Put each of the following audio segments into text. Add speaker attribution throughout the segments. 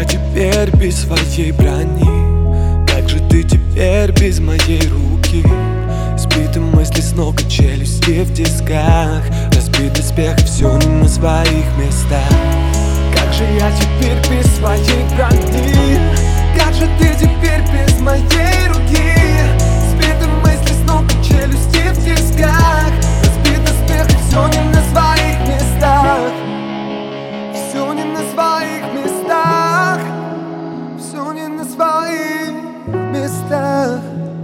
Speaker 1: я теперь без своей брони? Как же ты теперь без моей руки? Сбиты мысли с ног и челюсти в тисках, разбит доспех и все не на своих местах. Как же я теперь без своей брони? Как же ты теперь без моей руки? Сбиты мысли с ног и челюсти в тисках, разбит доспех и все не на своих местах. Все не на своих местах. Все не на своих местах.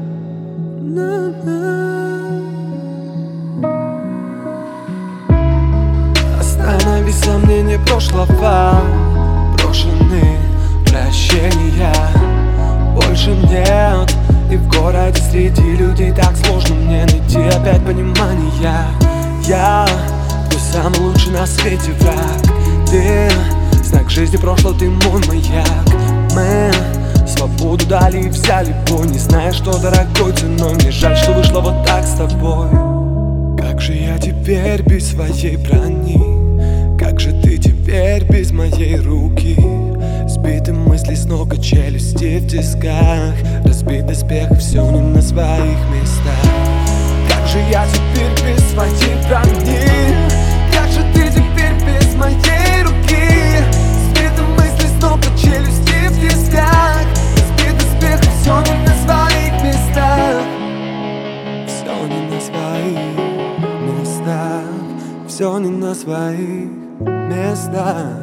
Speaker 1: Останови сомнения прошлого, брошены прощения. Больше нет, и в городе среди людей так сложно мне найти опять понимания. Я твой самый лучший на свете враг. Ты знак жизни прошлого, ты мой маяк. Мы свободу дали и взяли бой, не зная, что дорогой ценой. Мне жаль, что вышло вот так с тобой. Как же я теперь без своей брони? Как же ты теперь без моей руки? Сбиты мысли с ног и челюсти в тисках, разбит доспех и все не на своих местах. Как же я теперь без своей брони? Как же ты теперь без моей руки? Сбиты мысли с ног и челюсти в тисках, разбит доспех и все не на своих местах. Все не на своих местах. Все не на своих местах.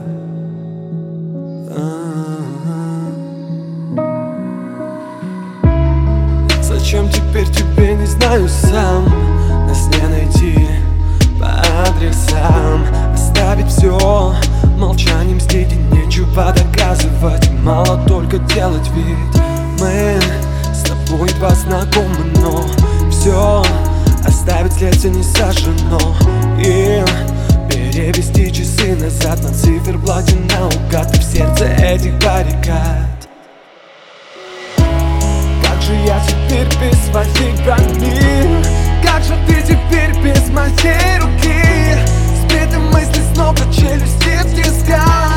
Speaker 1: Зачем теперь тебе, не знаю сам. Нас не найти по адресам. Оставить все молчанием здесь, и нечего доказывать. Мало только делать вид. Мы с тобой едва знакомы, но все оставить след не сожжено. И перевести часы назад на циферблате наугад. Ты в сердце этих баррикад. Как же я теперь без своей брони? Как же ты теперь без моей руки? Сбиты мысли с ног и челюсти в тисках,